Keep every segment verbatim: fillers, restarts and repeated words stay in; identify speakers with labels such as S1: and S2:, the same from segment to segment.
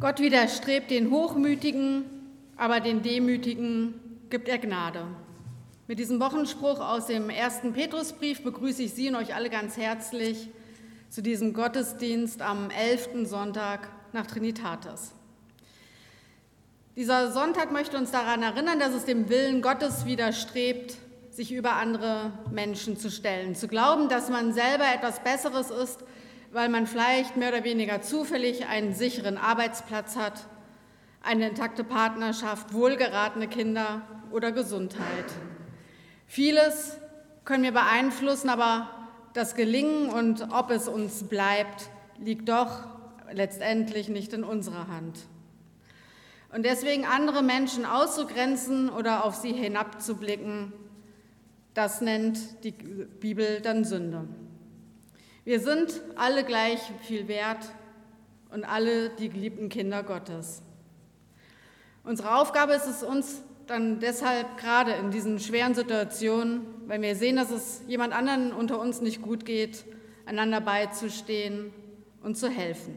S1: Gott widerstrebt den Hochmütigen, aber den Demütigen gibt er Gnade. Mit diesem Wochenspruch aus dem ersten Petrusbrief begrüße ich Sie und euch alle ganz herzlich zu diesem Gottesdienst am elften Sonntag nach Trinitatis. Dieser Sonntag möchte uns daran erinnern, dass es dem Willen Gottes widerstrebt, sich über andere Menschen zu stellen, zu glauben, dass man selber etwas Besseres ist, weil man vielleicht mehr oder weniger zufällig einen sicheren Arbeitsplatz hat, eine intakte Partnerschaft, wohlgeratene Kinder oder Gesundheit. Vieles können wir beeinflussen, aber das Gelingen und ob es uns bleibt, liegt doch letztendlich nicht in unserer Hand. Und deswegen andere Menschen auszugrenzen oder auf sie hinabzublicken, das nennt die Bibel dann Sünde. Wir sind alle gleich viel wert und alle die geliebten Kinder Gottes. Unsere Aufgabe ist es uns dann deshalb gerade in diesen schweren Situationen, wenn wir sehen, dass es jemand anderen unter uns nicht gut geht, einander beizustehen und zu helfen.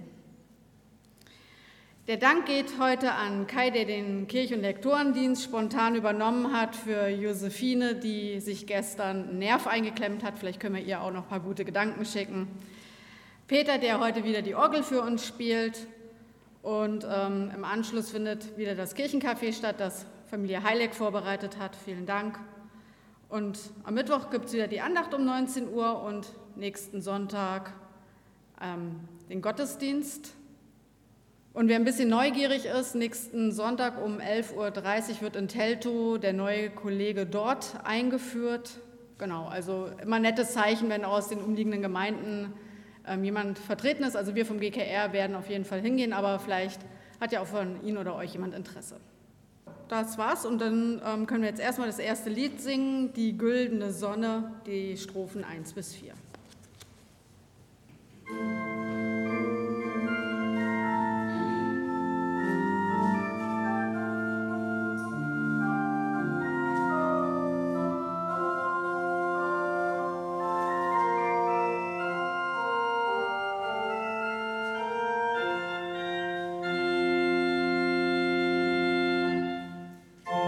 S1: Der Dank geht heute an Kai, der den Kirch- und Lektorendienst spontan übernommen hat, für Josephine, die sich gestern einen Nerv eingeklemmt hat. Vielleicht können wir ihr auch noch ein paar gute Gedanken schicken. Peter, der heute wieder die Orgel für uns spielt. Und ähm, im Anschluss findet wieder das Kirchencafé statt, das Familie Heileck vorbereitet hat. Vielen Dank. Und am Mittwoch gibt es wieder die Andacht um neunzehn Uhr und nächsten Sonntag ähm, den Gottesdienst. Und wer ein bisschen neugierig ist, nächsten Sonntag um elf Uhr dreißig wird in Teltow der neue Kollege dort eingeführt. Genau, also immer ein nettes Zeichen, wenn aus den umliegenden Gemeinden ähm, jemand vertreten ist. Also wir vom G K R werden auf jeden Fall hingehen, aber vielleicht hat ja auch von Ihnen oder euch jemand Interesse. Das war's und dann ähm, können wir jetzt erstmal das erste Lied singen, Die güldene Sonne, die Strophen eins bis vier.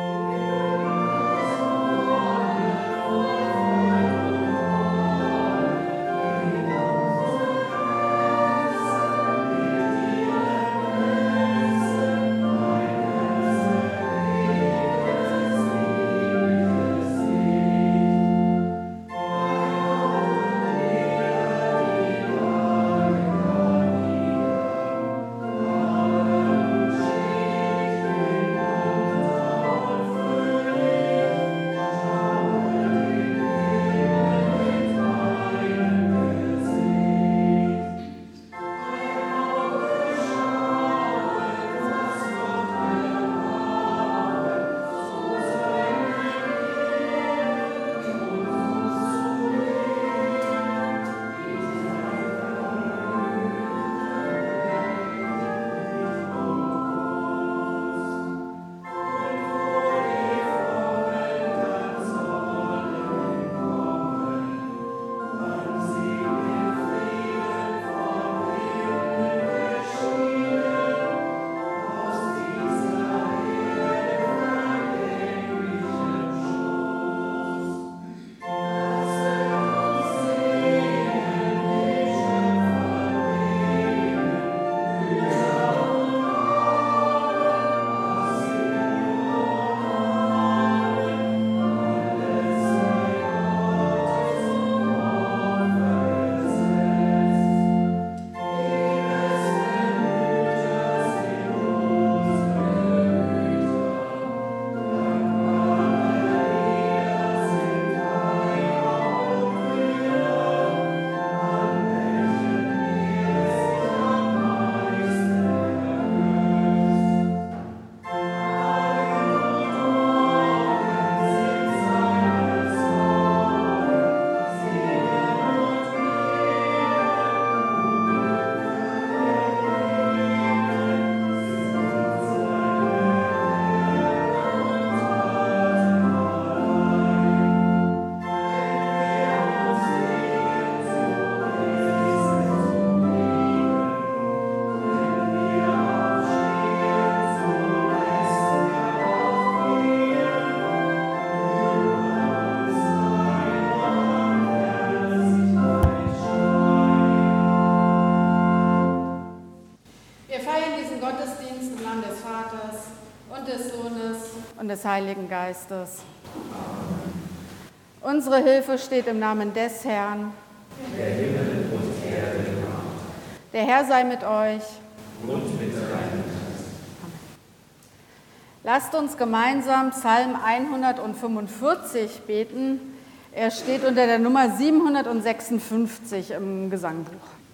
S2: Oh,
S1: des Sohnes und des Heiligen Geistes. Amen. Unsere Hilfe steht im Namen des Herrn,
S2: der Himmel und Erde macht.
S1: Der Herr sei mit euch.
S2: Und mit deinem Geist.
S1: Amen. Lasst uns gemeinsam Psalm hundertfünfundvierzig beten. Er steht unter der Nummer siebenhundertsechsundfünfzig im Gesangbuch.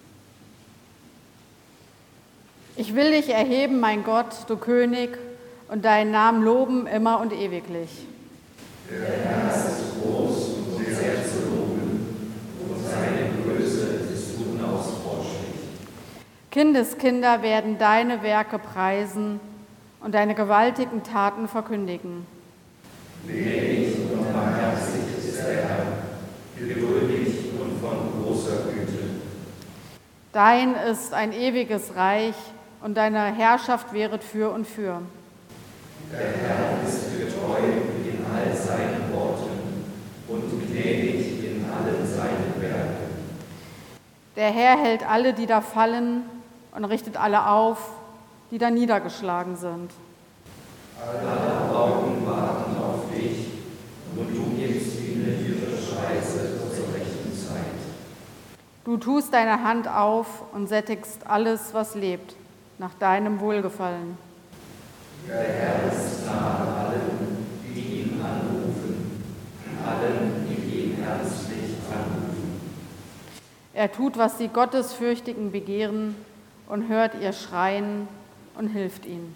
S1: Ich will dich erheben, mein Gott, du König, und deinen Namen loben immer und ewiglich.
S2: Der Herr ist groß und sehr zu loben, und seine Größe ist unausforschlich.
S1: Kindeskinder werden deine Werke preisen und deine gewaltigen Taten verkündigen.
S2: Gnädig und barmherzig ist der Herr, geduldig und von großer Güte.
S1: Dein ist ein ewiges Reich, und deine Herrschaft wäret für und für.
S2: Der Herr ist getreu in all seinen Worten und gnädig in allen seinen Werken.
S1: Der Herr hält alle, die da fallen, und richtet alle auf, die da niedergeschlagen sind.
S2: Alle Augen warten auf dich, und du gibst ihnen ihre Speise zur rechten Zeit.
S1: Du tust deine Hand auf und sättigst alles, was lebt, nach deinem Wohlgefallen.
S2: Der Herr ist nahe allen, die ihn anrufen, allen, die ihn ernstlich anrufen.
S1: Er tut, was die Gottesfürchtigen begehren, und hört ihr Schreien und hilft ihnen.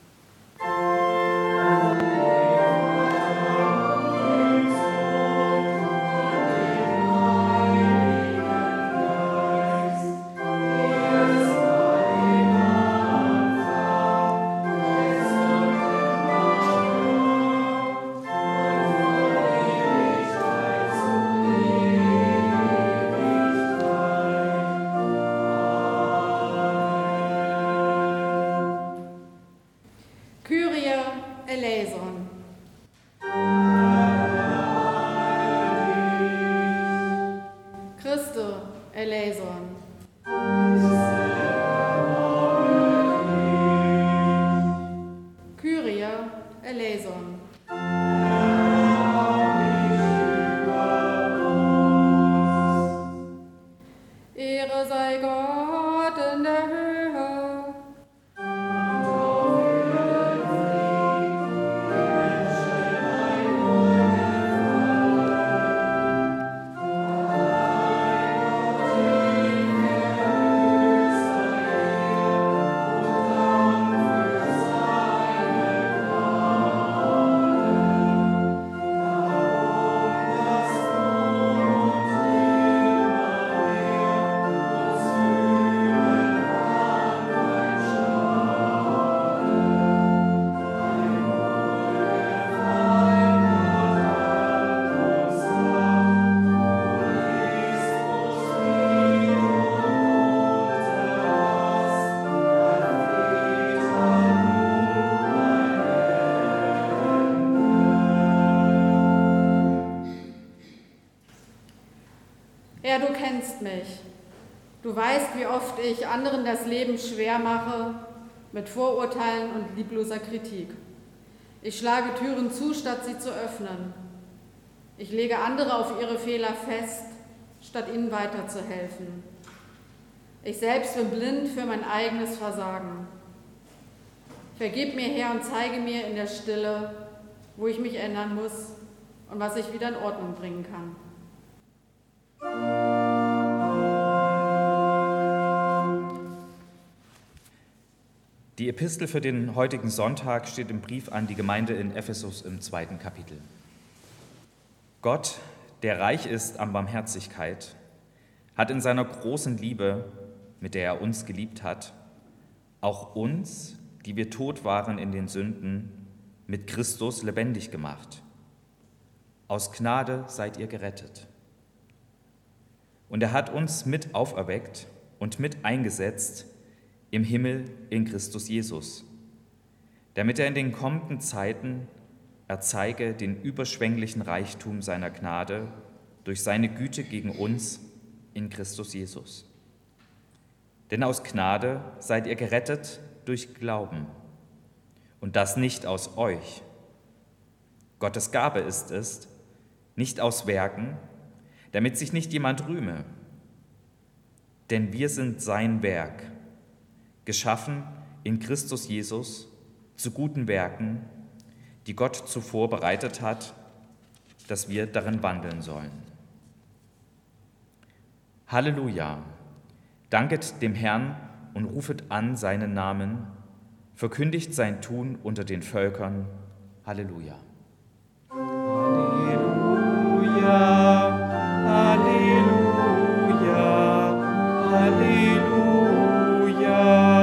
S1: Herr, du kennst mich. Du weißt, wie oft ich anderen das Leben schwer mache mit Vorurteilen und liebloser Kritik. Ich schlage Türen zu, statt sie zu öffnen. Ich lege andere auf ihre Fehler fest, statt ihnen weiterzuhelfen. Ich selbst bin blind für mein eigenes Versagen. Vergib mir, Herr, und zeige mir in der Stille, wo ich mich ändern muss und was ich wieder in Ordnung bringen kann.
S3: Die Epistel für den heutigen Sonntag steht im Brief an die Gemeinde in Ephesus im zweiten Kapitel. Gott, der reich ist an Barmherzigkeit, hat in seiner großen Liebe, mit der er uns geliebt hat, auch uns, die wir tot waren in den Sünden, mit Christus lebendig gemacht. Aus Gnade seid ihr gerettet. Und er hat uns mit auferweckt und mit eingesetzt im Himmel in Christus Jesus, damit er in den kommenden Zeiten erzeige den überschwänglichen Reichtum seiner Gnade durch seine Güte gegen uns in Christus Jesus. Denn aus Gnade seid ihr gerettet durch Glauben. und das nicht aus euch. Gottes Gabe ist es, nicht aus Werken, damit sich nicht jemand rühme. Denn wir sind sein Werk, geschaffen in Christus Jesus zu guten Werken, die Gott zuvor bereitet hat, dass wir darin wandeln sollen. Halleluja! Danket dem Herrn und rufet an seinen Namen, verkündigt sein Tun unter den Völkern. Halleluja!
S4: Halleluja! Halleluja! Halleluja!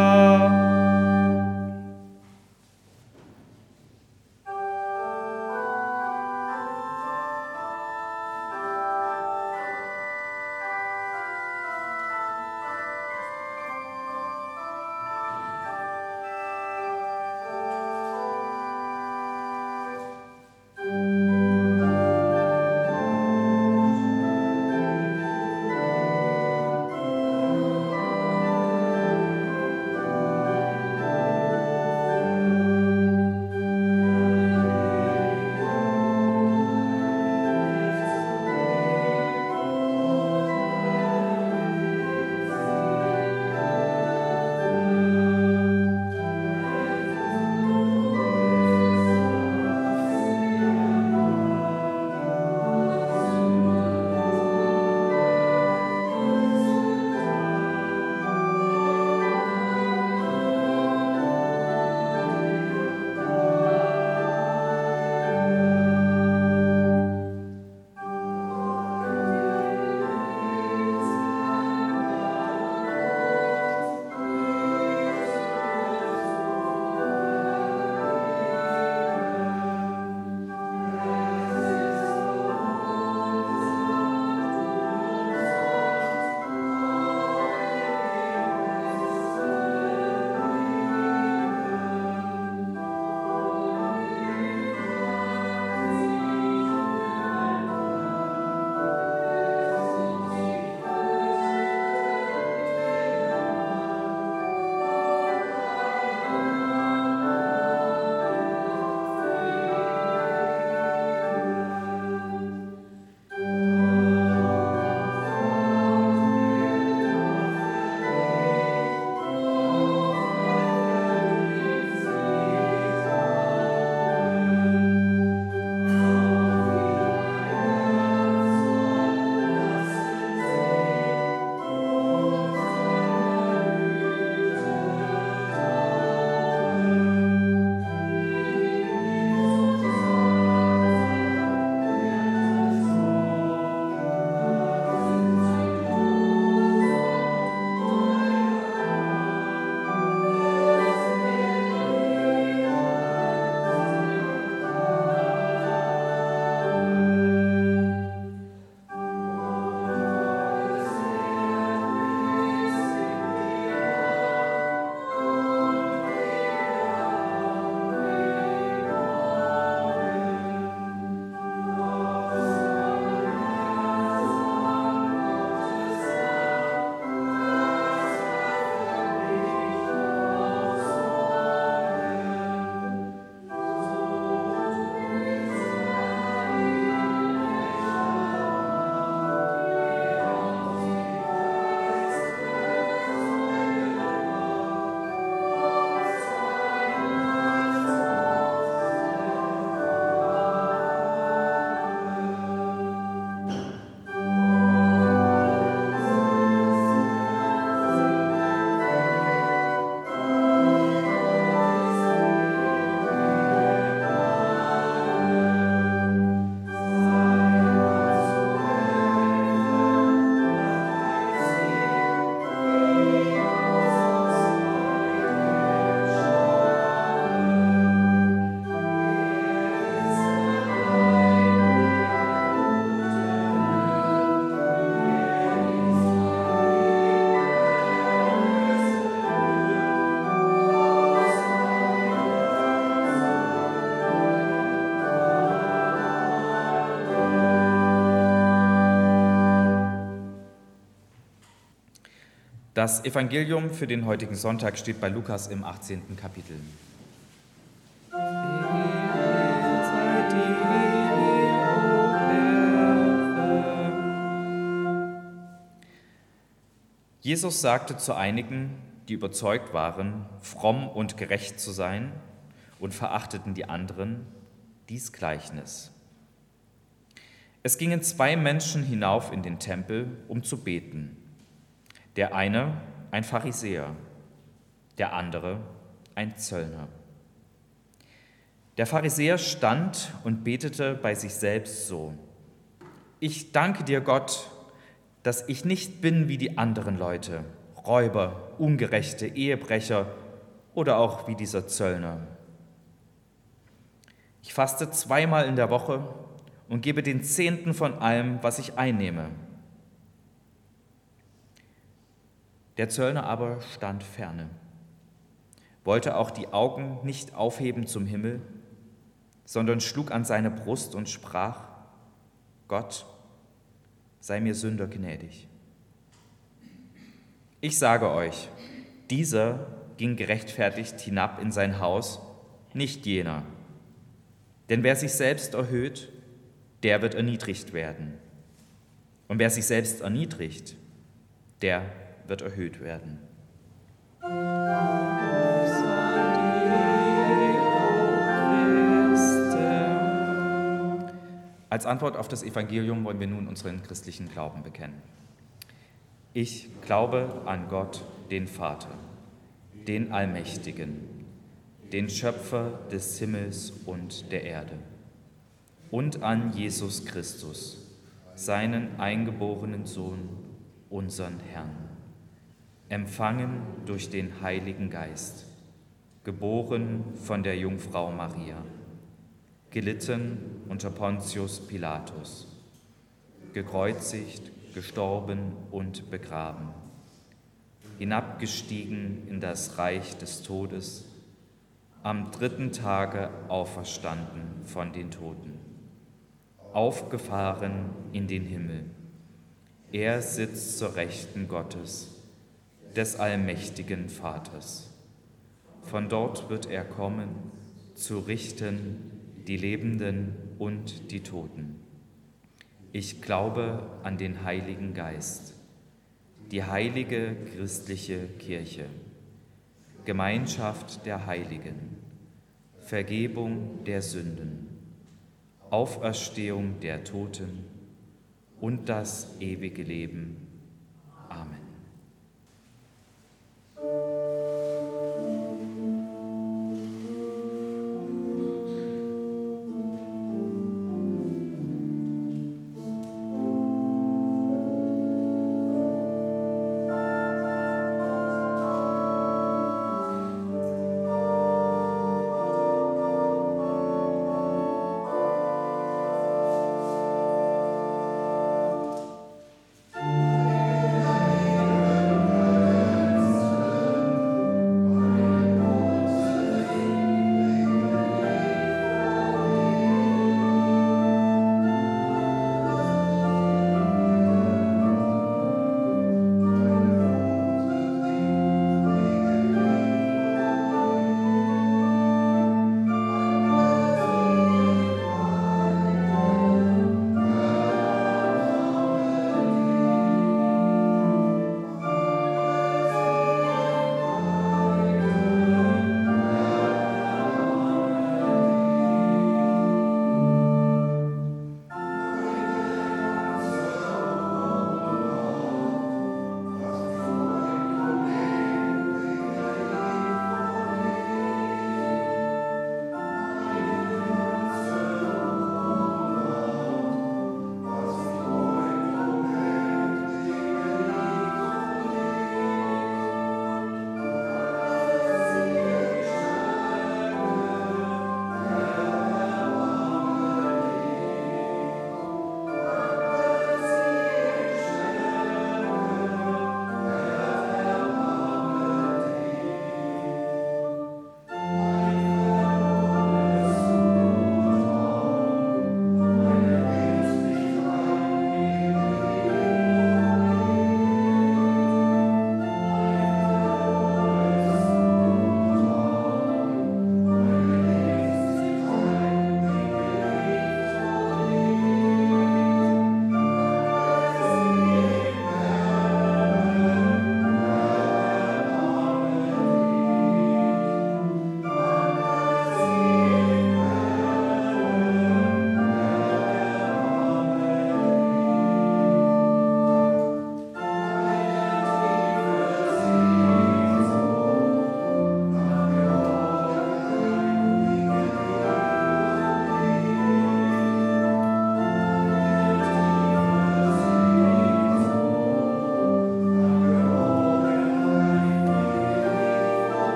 S3: Das Evangelium für den heutigen Sonntag steht bei Lukas im achtzehnten Kapitel. Jesus sagte zu einigen, die überzeugt waren, fromm und gerecht zu sein und verachteten die anderen, dies Gleichnis. Es gingen zwei Menschen hinauf in den Tempel, um zu beten. Der eine ein Pharisäer, der andere ein Zöllner. Der Pharisäer stand und betete bei sich selbst so: Ich danke dir, Gott, dass ich nicht bin wie die anderen Leute, Räuber, Ungerechte, Ehebrecher oder auch wie dieser Zöllner. Ich faste zweimal in der Woche und gebe den Zehnten von allem, was ich einnehme. Der Zöllner aber stand ferne, wollte auch die Augen nicht aufheben zum Himmel, sondern schlug an seine Brust und sprach: Gott, sei mir Sünder gnädig. Ich sage euch, dieser ging gerechtfertigt hinab in sein Haus, nicht jener. Denn wer sich selbst erhöht, der wird erniedrigt werden. Und wer sich selbst erniedrigt, der wird erhöht werden. Als Antwort auf das Evangelium wollen wir nun unseren christlichen Glauben bekennen. Ich glaube an Gott, den Vater, den Allmächtigen, den Schöpfer des Himmels und der Erde, und an Jesus Christus, seinen eingeborenen Sohn, unseren Herrn, empfangen durch den Heiligen Geist, geboren von der Jungfrau Maria, gelitten unter Pontius Pilatus, gekreuzigt, gestorben und begraben, hinabgestiegen in das Reich des Todes, am dritten Tage auferstanden von den Toten, aufgefahren in den Himmel. Er sitzt zur Rechten Gottes, des allmächtigen Vaters. Von dort wird er kommen, zu richten die Lebenden und die Toten. Ich glaube an den Heiligen Geist, die heilige christliche Kirche, Gemeinschaft der Heiligen, Vergebung der Sünden, Auferstehung der Toten und das ewige Leben. Amen.
S2: Amen.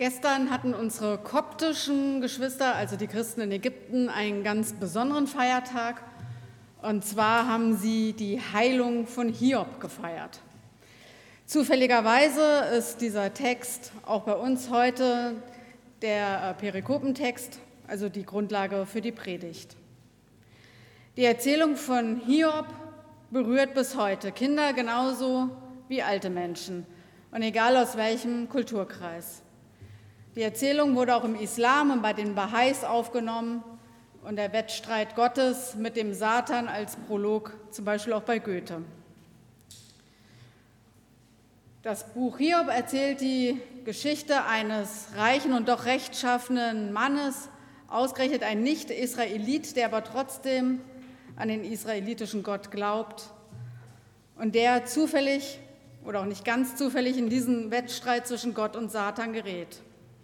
S1: Gestern hatten unsere koptischen Geschwister, also die Christen in Ägypten, einen ganz besonderen Feiertag. Und zwar haben sie die Heilung von Hiob gefeiert. Zufälligerweise ist dieser Text auch bei uns heute der Perikopentext, also die Grundlage für die Predigt. Die Erzählung von Hiob berührt bis heute Kinder genauso wie alte Menschen und egal aus welchem Kulturkreis. Die Erzählung wurde auch im Islam und bei den Baha'is aufgenommen und der Wettstreit Gottes mit dem Satan als Prolog, zum Beispiel auch bei Goethe. Das Buch Hiob erzählt die Geschichte eines reichen und doch rechtschaffenen Mannes, ausgerechnet ein Nicht-Israelit, der aber trotzdem an den israelitischen Gott glaubt und der zufällig oder auch nicht ganz zufällig in diesen Wettstreit zwischen Gott und Satan gerät.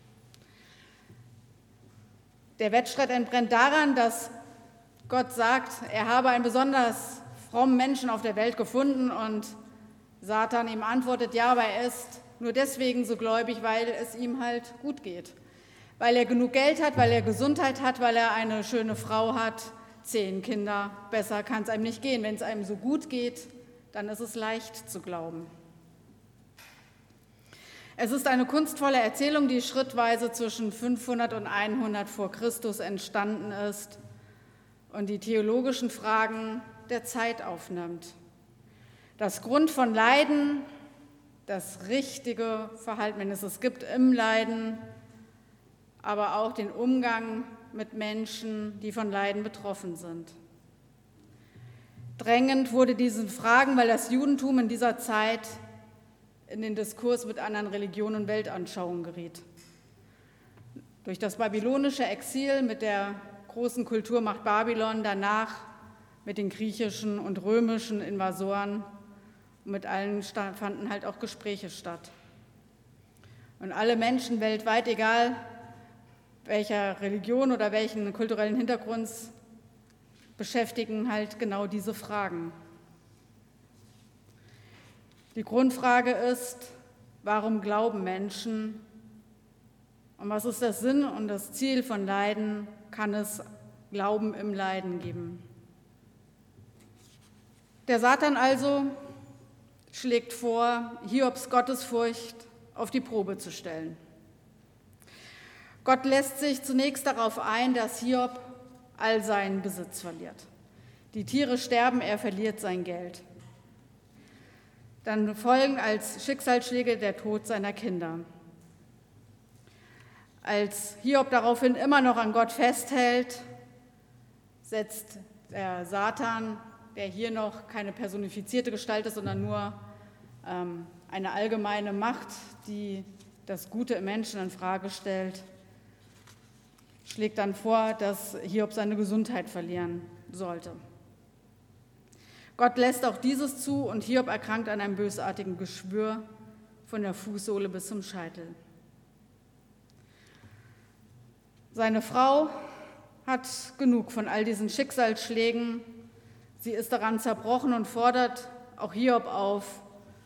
S1: Der Wettstreit entbrennt daran, dass Gott sagt, er habe einen besonders frommen Menschen auf der Welt gefunden und Satan ihm antwortet, ja, aber er ist nur deswegen so gläubig, weil es ihm halt gut geht. Weil er genug Geld hat, weil er Gesundheit hat, weil er eine schöne Frau hat, zehn Kinder. Besser kann es einem nicht gehen. Wenn es einem so gut geht, dann ist es leicht zu glauben. Es ist eine kunstvolle Erzählung, die schrittweise zwischen fünfhundert und hundert vor Christus entstanden ist und die theologischen Fragen der Zeit aufnimmt. Das Grund von Leiden, das richtige Verhalten, wenn es es gibt, im Leiden, aber auch den Umgang mit Menschen, die von Leiden betroffen sind. Drängend wurde diese Fragen, weil das Judentum in dieser Zeit in den Diskurs mit anderen Religionen und Weltanschauungen geriet. Durch das babylonische Exil mit der großen Kulturmacht Babylon, danach mit den griechischen und römischen Invasoren, und mit allen fanden halt auch Gespräche statt. Und alle Menschen weltweit, egal welcher Religion oder welchen kulturellen Hintergrunds, beschäftigen halt genau diese Fragen. Die Grundfrage ist, warum glauben Menschen und was ist der Sinn und das Ziel von Leiden? Kann es Glauben im Leiden geben? Der Satan also schlägt vor, Hiobs Gottesfurcht auf die Probe zu stellen. Gott lässt sich zunächst darauf ein, dass Hiob all seinen Besitz verliert. Die Tiere sterben, er verliert sein Geld. Dann folgen als Schicksalsschläge der Tod seiner Kinder. Als Hiob daraufhin immer noch an Gott festhält, setzt der Satan, der hier noch keine personifizierte Gestalt ist, sondern nur ähm, eine allgemeine Macht, die das Gute im Menschen in Frage stellt, schlägt dann vor, dass Hiob seine Gesundheit verlieren sollte. Gott lässt auch dieses zu und Hiob erkrankt an einem bösartigen Geschwür von der Fußsohle bis zum Scheitel. Seine Frau hat genug von all diesen Schicksalsschlägen. Sie ist daran zerbrochen und fordert auch Hiob auf,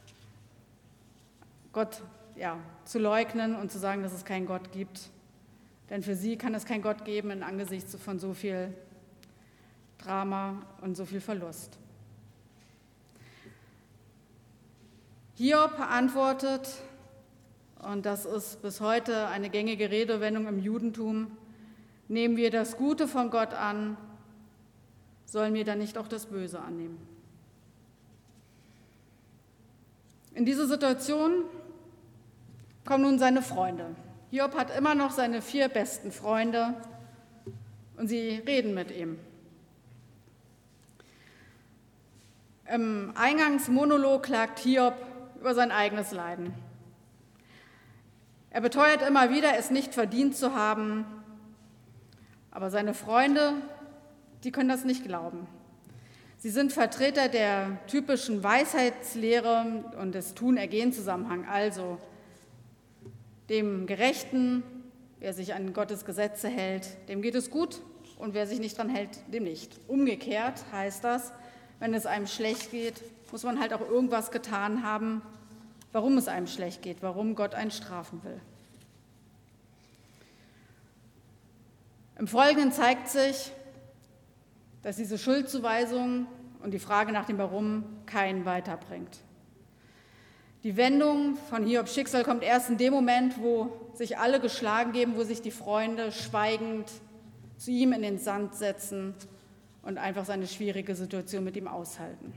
S1: Gott ja, zu leugnen und zu sagen, dass es keinen Gott gibt. Denn für sie kann es keinen Gott geben in Angesichts von so viel Drama und so viel Verlust. Hiob antwortet, und das ist bis heute eine gängige Redewendung im Judentum, nehmen wir das Gute von Gott an, sollen wir dann nicht auch das Böse annehmen? In diese Situation kommen nun seine Freunde. Hiob hat immer noch seine vier besten Freunde und sie reden mit ihm. Im Eingangsmonolog klagt Hiob über sein eigenes Leiden. Er beteuert immer wieder, es nicht verdient zu haben, aber seine Freunde, die können das nicht glauben. Sie sind Vertreter der typischen Weisheitslehre und des Tun-Ergehen-Zusammenhang, also dem Gerechten, wer sich an Gottes Gesetze hält, dem geht es gut und wer sich nicht dran hält, dem nicht. Umgekehrt heißt das, wenn es einem schlecht geht, muss man halt auch irgendwas getan haben, warum es einem schlecht geht, warum Gott einen strafen will. Im Folgenden zeigt sich, dass diese Schuldzuweisung und die Frage nach dem Warum keinen weiterbringt. Die Wendung von Hiobs Schicksal kommt erst in dem Moment, wo sich alle geschlagen geben, wo sich die Freunde schweigend zu ihm in den Sand setzen und einfach seine schwierige Situation mit ihm aushalten.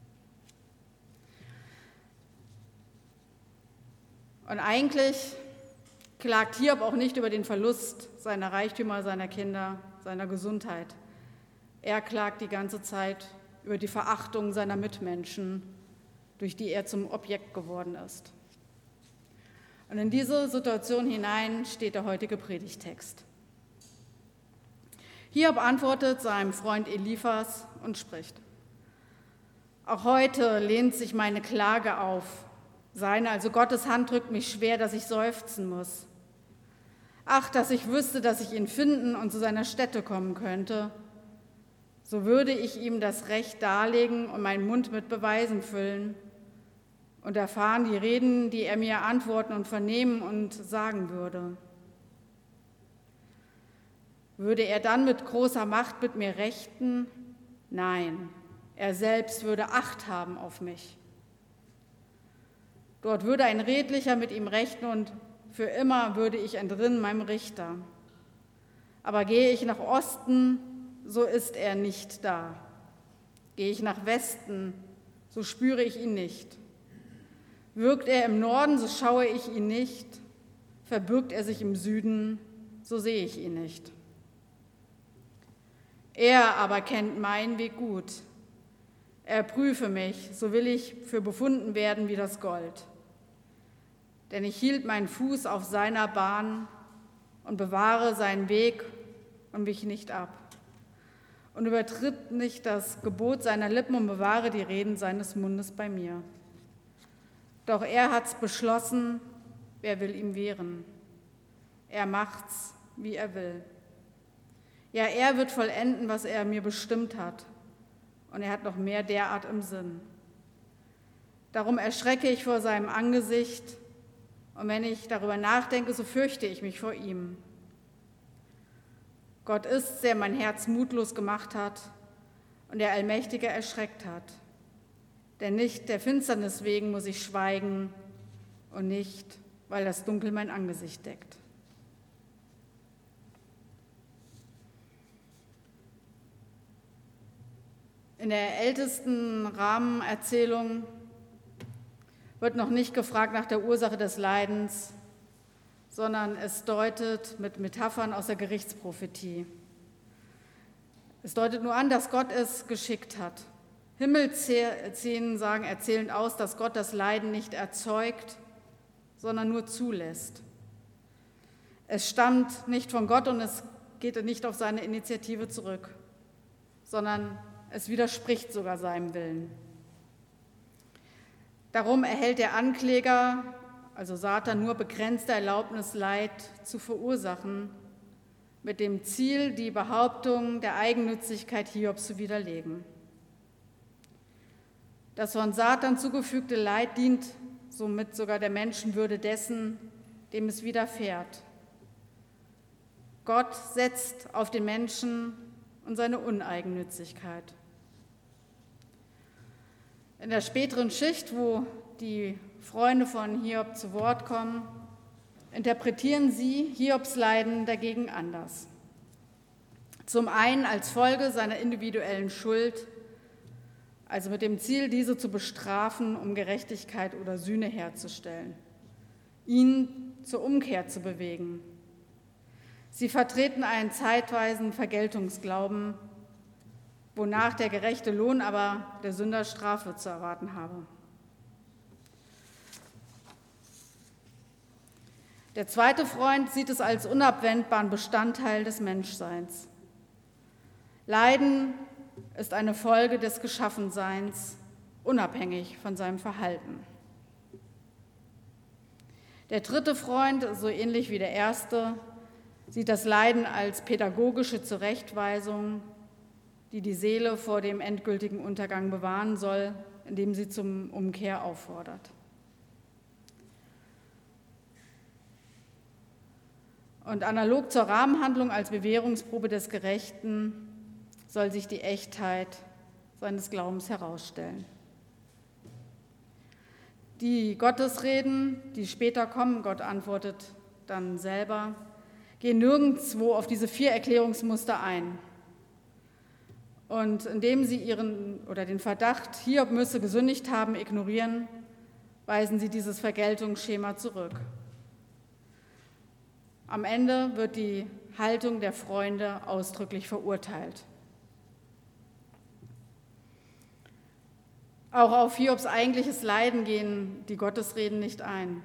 S1: Und eigentlich klagt Hiob auch nicht über den Verlust seiner Reichtümer, seiner Kinder, seiner Gesundheit. Er klagt die ganze Zeit über die Verachtung seiner Mitmenschen, durch die er zum Objekt geworden ist. Und in diese Situation hinein steht der heutige Predigtext. Hiob antwortet seinem Freund Eliphas und spricht: Auch heute lehnt sich meine Klage auf. Seine, also Gottes Hand drückt mich schwer, dass ich seufzen muss. Ach, dass ich wüsste, dass ich ihn finden und zu seiner Stätte kommen könnte. So würde ich ihm das Recht darlegen und meinen Mund mit Beweisen füllen und erfahren die Reden, die er mir antworten und vernehmen und sagen würde. Würde er dann mit großer Macht mit mir rechten? Nein, er selbst würde Acht haben auf mich. Dort würde ein Redlicher mit ihm rechten und für immer würde ich entrinnen meinem Richter. Aber gehe ich nach Osten, so ist er nicht da. Gehe ich nach Westen, so spüre ich ihn nicht. Wirkt er im Norden, so schaue ich ihn nicht. Verbirgt er sich im Süden, so sehe ich ihn nicht. Er aber kennt meinen Weg gut. Er prüfe mich, so will ich für befunden werden wie das Gold. Denn ich hielt meinen Fuß auf seiner Bahn und bewahre seinen Weg und wich nicht ab. Und übertritt nicht das Gebot seiner Lippen und bewahre die Reden seines Mundes bei mir. Doch er hat's beschlossen, wer will ihm wehren? Er macht's, wie er will. Ja, er wird vollenden, was er mir bestimmt hat. Und er hat noch mehr derart im Sinn. Darum erschrecke ich vor seinem Angesicht. Und wenn ich darüber nachdenke, so fürchte ich mich vor ihm. Gott ist's, der mein Herz mutlos gemacht hat und der Allmächtige erschreckt hat. Denn nicht der Finsternis wegen muss ich schweigen und nicht, weil das Dunkel mein Angesicht deckt. In der ältesten Rahmenerzählung wird noch nicht gefragt nach der Ursache des Leidens, sondern es deutet mit Metaphern aus der Gerichtsprophetie. Es deutet nur an, dass Gott es geschickt hat. Himmelsszenen sagen erzählend aus, dass Gott das Leiden nicht erzeugt, sondern nur zulässt. Es stammt nicht von Gott und es geht nicht auf seine Initiative zurück, sondern es widerspricht sogar seinem Willen. Darum erhält der Ankläger, also Satan, nur begrenzte Erlaubnis, Leid zu verursachen, mit dem Ziel, die Behauptung der Eigennützigkeit Hiobs zu widerlegen. Das von Satan zugefügte Leid dient somit sogar der Menschenwürde dessen, dem es widerfährt. Gott setzt auf den Menschen und seine Uneigennützigkeit. In der späteren Schicht, wo die Freunde von Hiob zu Wort kommen, interpretieren sie Hiobs Leiden dagegen anders. Zum einen als Folge seiner individuellen Schuld, also mit dem Ziel, diese zu bestrafen, um Gerechtigkeit oder Sühne herzustellen, ihn zur Umkehr zu bewegen. Sie vertreten einen zeitweisen Vergeltungsglauben, wonach der gerechte Lohn aber der Sünder Strafe zu erwarten habe. Der zweite Freund sieht es als unabwendbaren Bestandteil des Menschseins. Leiden ist eine Folge des Geschaffenseins, unabhängig von seinem Verhalten. Der dritte Freund, so ähnlich wie der erste, sieht das Leiden als pädagogische Zurechtweisung, die die Seele vor dem endgültigen Untergang bewahren soll, indem sie zum Umkehr auffordert. Und analog zur Rahmenhandlung als Bewährungsprobe des Gerechten soll sich die Echtheit seines Glaubens herausstellen. Die Gottesreden, die später kommen, Gott antwortet dann selber, gehen nirgendwo auf diese vier Erklärungsmuster ein. Und indem sie ihren oder den Verdacht, Hiob müsse gesündigt haben, ignorieren, weisen sie dieses Vergeltungsschema zurück. Am Ende wird die Haltung der Freunde ausdrücklich verurteilt. Auch auf Hiobs eigentliches Leiden gehen die Gottesreden nicht ein,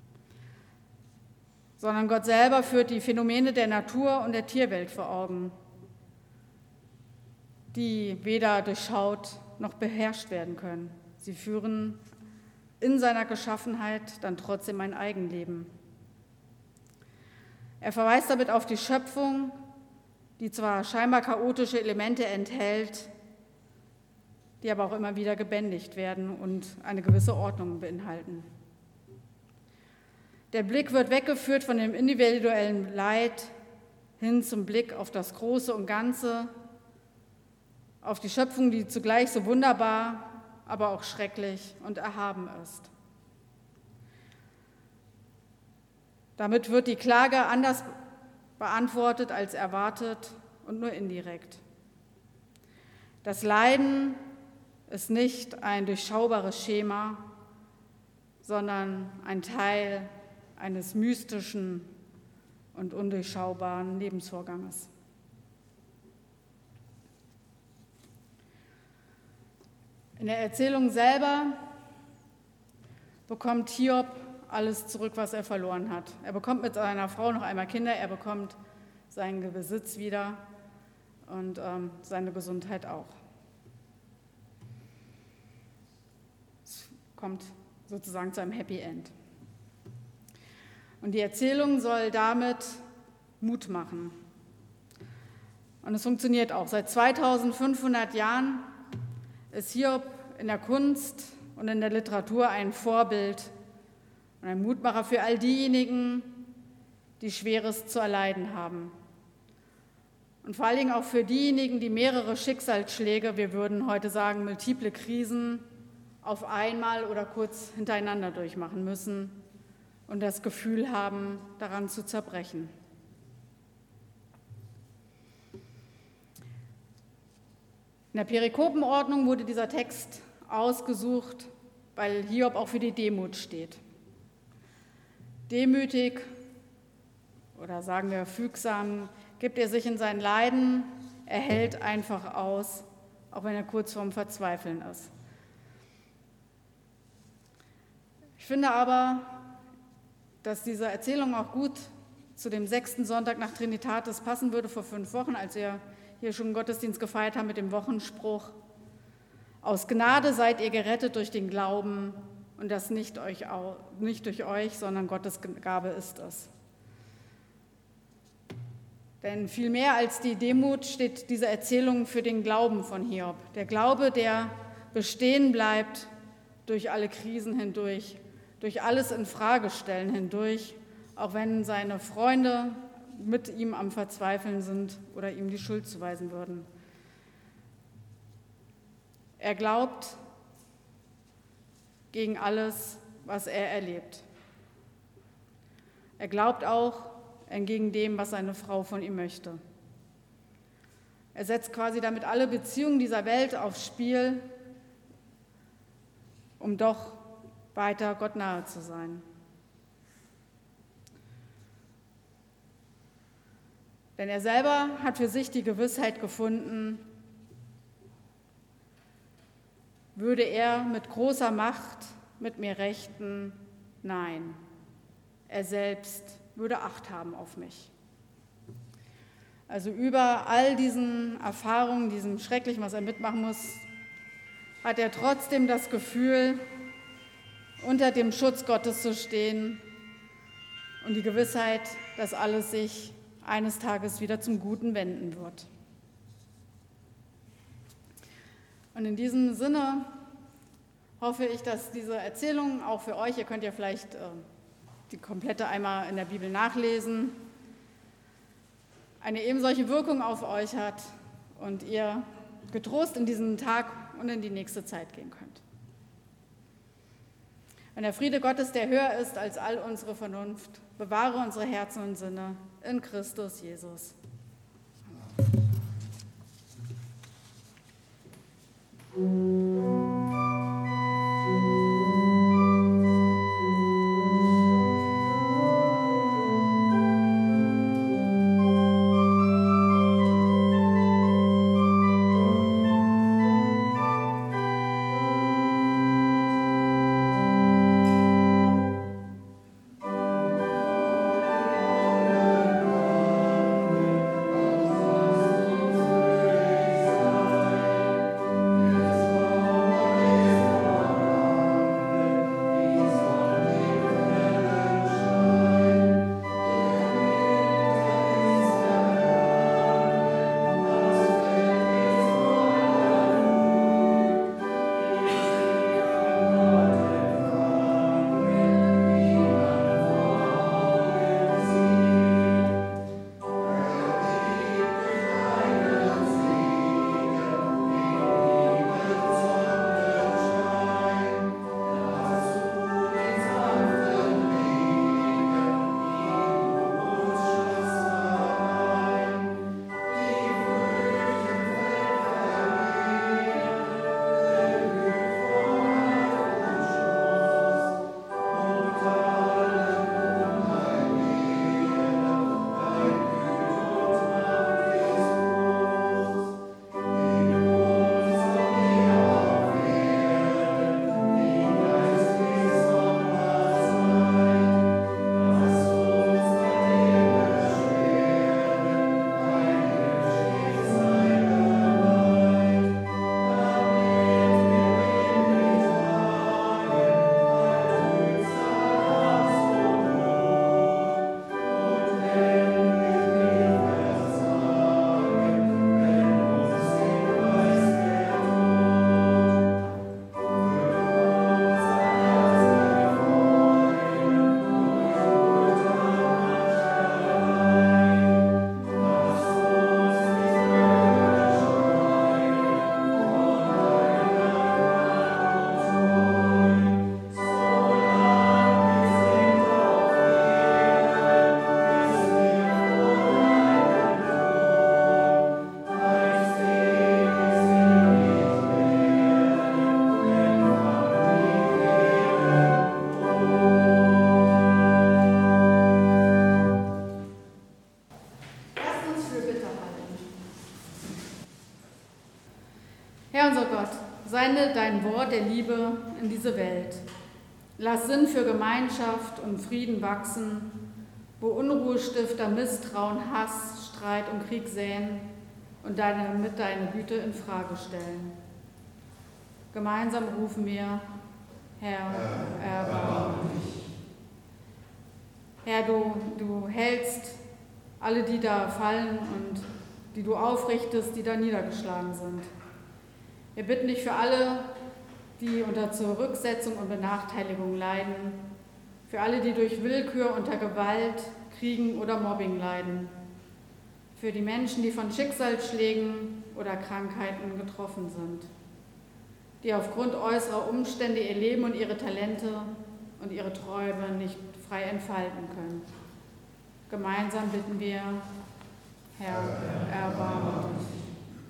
S1: sondern Gott selber führt die Phänomene der Natur und der Tierwelt vor Augen, die weder durchschaut noch beherrscht werden können. Sie führen in seiner Geschaffenheit dann trotzdem ein Eigenleben. Er verweist damit auf die Schöpfung, die zwar scheinbar chaotische Elemente enthält, die aber auch immer wieder gebändigt werden und eine gewisse Ordnung beinhalten. Der Blick wird weggeführt von dem individuellen Leid hin zum Blick auf das Große und Ganze, auf die Schöpfung, die zugleich so wunderbar, aber auch schrecklich und erhaben ist. Damit wird die Klage anders beantwortet als erwartet und nur indirekt. Das Leiden ist nicht ein durchschaubares Schema, sondern ein Teil eines mystischen und undurchschaubaren Lebensvorganges. In der Erzählung selber bekommt Hiob alles zurück, was er verloren hat. Er bekommt mit seiner Frau noch einmal Kinder, er bekommt seinen Besitz wieder und ähm, seine Gesundheit auch. Es kommt sozusagen zu einem Happy End. Und die Erzählung soll damit Mut machen. Und es funktioniert auch. Seit zweitausendfünfhundert Jahren ist Hiob in der Kunst und in der Literatur ein Vorbild und ein Mutmacher für all diejenigen, die Schweres zu erleiden haben. Und vor allen Dingen auch für diejenigen, die mehrere Schicksalsschläge, wir würden heute sagen multiple Krisen, auf einmal oder kurz hintereinander durchmachen müssen und das Gefühl haben, daran zu zerbrechen. In der Perikopenordnung wurde dieser Text ausgesucht, weil Hiob auch für die Demut steht. Demütig oder sagen wir fügsam gibt er sich in sein Leiden, er hält einfach aus, auch wenn er kurz vorm Verzweifeln ist. Ich finde aber, dass diese Erzählung auch gut zu dem sechsten Sonntag nach Trinitatis passen würde, vor fünf Wochen, als wir hier schon einen Gottesdienst gefeiert haben mit dem Wochenspruch: Aus Gnade seid ihr gerettet durch den Glauben und das nicht, euch, nicht durch euch, sondern Gottes Gabe ist es. Denn viel mehr als die Demut steht diese Erzählung für den Glauben von Hiob. Der Glaube, der bestehen bleibt durch alle Krisen hindurch, durch alles Infragestellen hindurch, auch wenn seine Freunde mit ihm am Verzweifeln sind oder ihm die Schuld zuweisen würden. Er glaubt gegen alles, was er erlebt. Er glaubt auch entgegen dem, was seine Frau von ihm möchte. Er setzt quasi damit alle Beziehungen dieser Welt aufs Spiel, um doch weiter Gott nahe zu sein. Denn er selber hat für sich die Gewissheit gefunden, würde er mit großer Macht mit mir rechten? Nein, er selbst würde Acht haben auf mich. Also über all diesen Erfahrungen, diesem Schrecklichen, was er mitmachen muss, hat er trotzdem das Gefühl, unter dem Schutz Gottes zu stehen und die Gewissheit, dass alles sich eines Tages wieder zum Guten wenden wird. Und in diesem Sinne hoffe ich, dass diese Erzählung auch für euch, ihr könnt ja vielleicht äh, die komplette einmal in der Bibel nachlesen, eine ebensolche Wirkung auf euch hat und ihr getrost in diesen Tag und in die nächste Zeit gehen könnt. Und der Friede Gottes, der höher ist als all unsere Vernunft, bewahre unsere Herzen und Sinne in Christus Jesus. Sende dein Wort der Liebe in diese Welt. Lass Sinn für Gemeinschaft und Frieden wachsen, wo Unruhestifter Misstrauen, Hass, Streit und Krieg säen und deine, mit deiner Güte in Frage stellen. Gemeinsam rufen wir, Herr, erbarme dich. Herr, du, du hältst alle, die da fallen und die du aufrichtest, die da niedergeschlagen sind. Wir bitten dich für alle, die unter Zurücksetzung und Benachteiligung leiden, für alle, die durch Willkür, unter Gewalt, Kriegen oder Mobbing leiden, für die Menschen, die von Schicksalsschlägen oder Krankheiten getroffen sind, die aufgrund äußerer Umstände ihr Leben und ihre Talente und ihre Träume nicht frei entfalten können. Gemeinsam bitten wir, Herr, erbarme dich.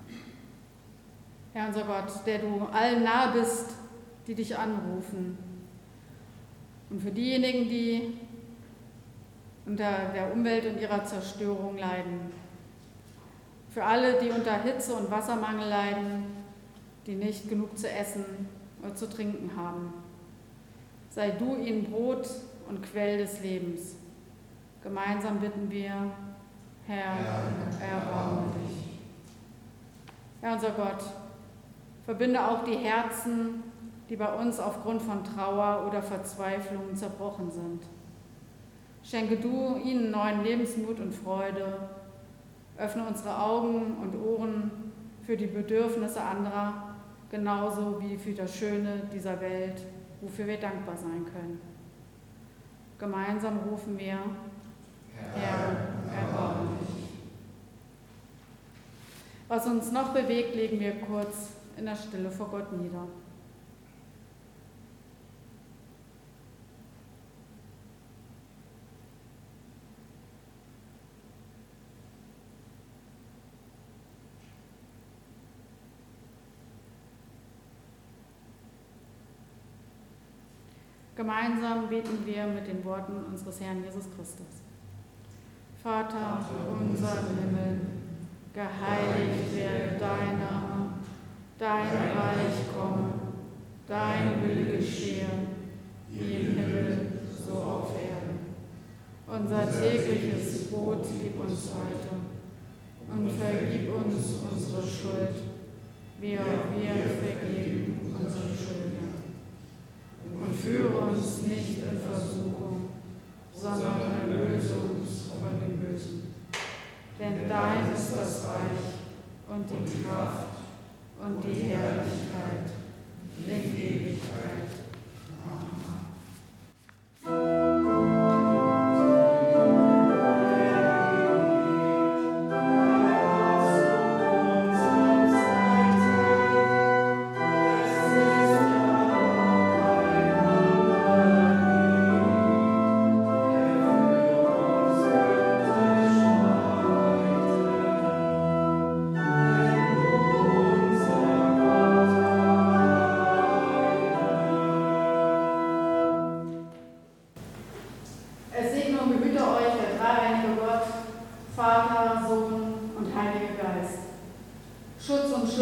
S1: Herr unser Gott, der du allen nahe bist, die dich anrufen. Und für diejenigen, die unter der Umwelt und ihrer Zerstörung leiden. Für alle, die unter Hitze und Wassermangel leiden, die nicht genug zu essen oder zu trinken haben. Sei du ihnen Brot und Quell des Lebens. Gemeinsam bitten wir, Herr, erbarme dich. Herr unser Gott, verbinde auch die Herzen, die bei uns aufgrund von Trauer oder Verzweiflung zerbrochen sind. Schenke du ihnen neuen Lebensmut und Freude. Öffne unsere Augen und Ohren für die Bedürfnisse anderer, genauso wie für das Schöne dieser Welt, wofür wir dankbar sein können. Gemeinsam rufen wir, Herr, erbarme dich. Was uns noch bewegt, legen wir kurz in der Stille vor Gott nieder. Gemeinsam beten wir mit den Worten unseres Herrn Jesus Christus. Vater unser im Himmel, geheiligt werde dein Name, dein Reich komme, dein Wille geschehe, wie im Himmel, so auf Erden. Unser tägliches Brot gib uns heute und vergib uns unsere Schuld, wie auch wir vergeben unseren Schuldnern. Und führe uns nicht in Versuchung, sondern erlöse uns von dem Bösen. Denn dein ist das Reich und die Kraft und die Herrlichkeit in Ewigkeit.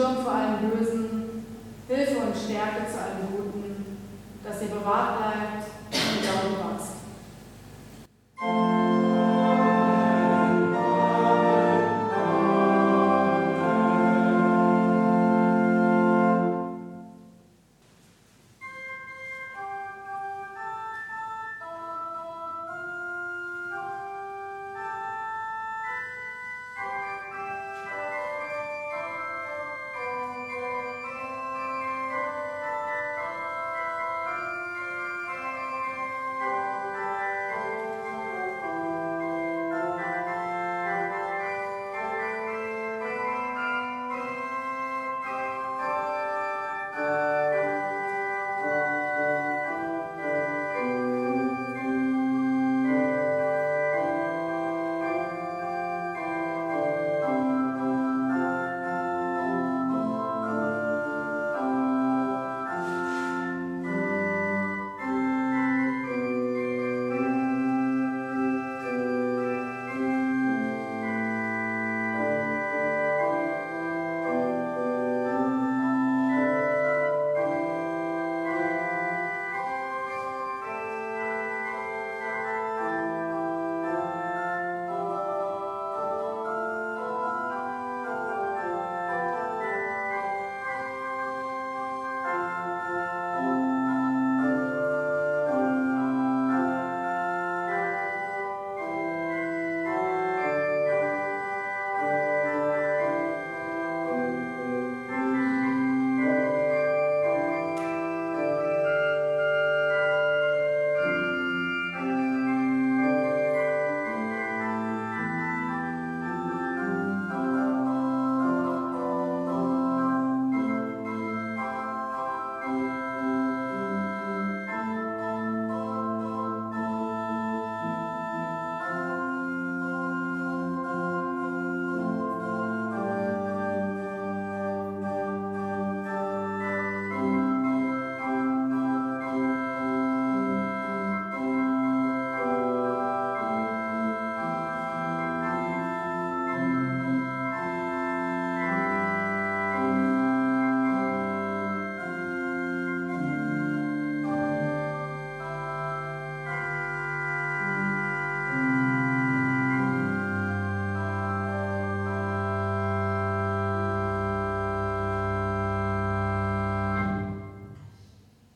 S5: Hilfe und Stärke zu allem Guten, dass ihr bewahrt bleibt